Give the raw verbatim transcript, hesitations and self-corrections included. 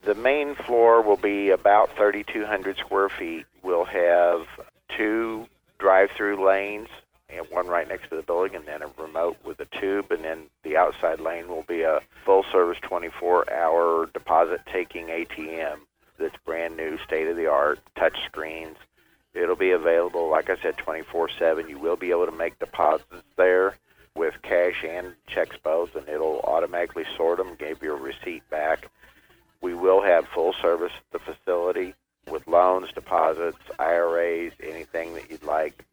The main floor will be about thirty-two hundred square feet. We'll have two drive-through lanes, and one right next to the building, and then a remote with a tube, and then the outside lane will be a full-service twenty-four hour deposit-taking A T M that's brand new, state-of-the-art, touch screens. It'll be available, like I said, twenty-four seven. You will be able to make deposits there with cash and checks both, and it'll automatically sort them, give you a receipt back. We will have full service at the facility with loans, deposits, I R As, anything that you'd like.